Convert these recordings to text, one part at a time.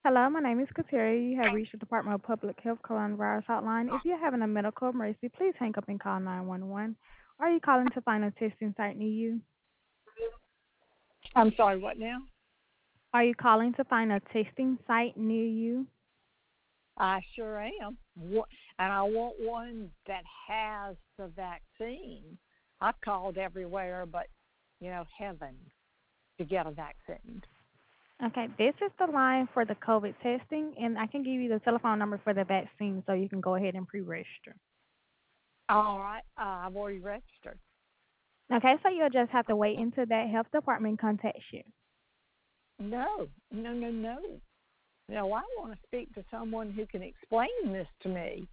Hello, my name is Kateria. You have reached the Department of Public Health Coronavirus Hotline. If you're having a medical emergency, please hang up and call 911. Are you calling to find a testing site near you? I'm sorry, what now? Are you calling to find a testing site near you? I sure am. And I want one that has the vaccine. I've called everywhere but, heaven to get a vaccine. Okay, this is the line for the COVID testing, and I can give you the telephone number for the vaccine so you can go ahead and pre register. All right, I've already registered. Okay, so you'll just have to wait until that health department contacts you. No, no, no, no. No, I want to speak to someone who can explain this to me.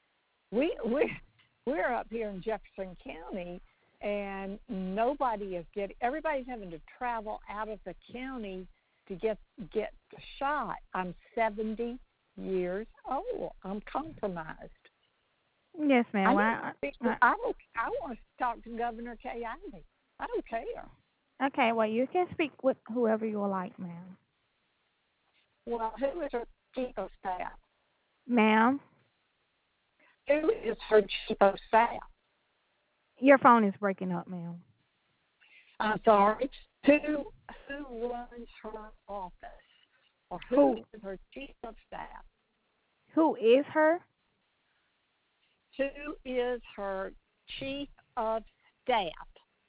We're up here in Jefferson County, and nobody is getting. Everybody's having to travel out of the county to get the shot. I'm 70 years old. I'm compromised. Yes, I ma'am. need to speak to. I want to talk to Governor Kay Ivey. I don't care. Okay, well, you can speak with whoever you would like, ma'am. Well, who is her chief of staff? Ma'am, Who is her chief of staff? your phone is breaking up, ma'am. I'm sorry. Who runs her office, or who Who is her chief of staff? who is her? Who is her chief of staff?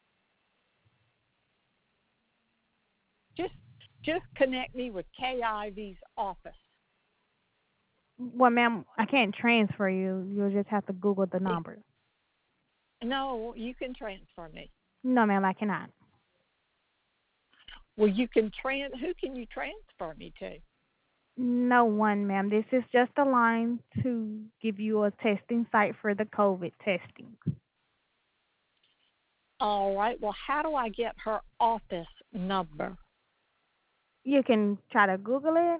Just just connect me with KIV's office. Well, ma'am, I can't transfer you. You'll just have to Google the number. No, you can transfer me. No, ma'am, I cannot. Well, you can Who can you transfer me to? No one, ma'am. This is just a line to give you a testing site for the COVID testing. All right. Well, how do I get her office number? You can try to Google it.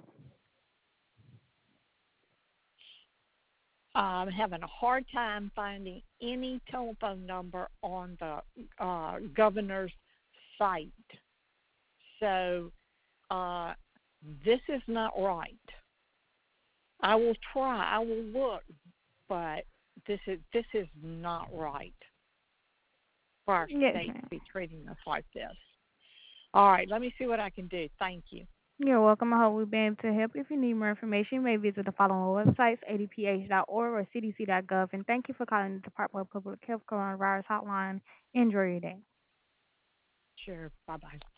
I'm having a hard time finding any telephone number on the governor's site. So uh, this is not right. I will try. I will look, but this is not right for our Yes, state to ma'am. be treating us like this. All right. Let me see what I can do. Thank you. You're welcome. I hope we've been able to help. If you need more information, you may visit the following websites, adph.org or cdc.gov. And thank you for calling the Department of Public Health Coronavirus Hotline. Enjoy your day. Sure. Bye bye.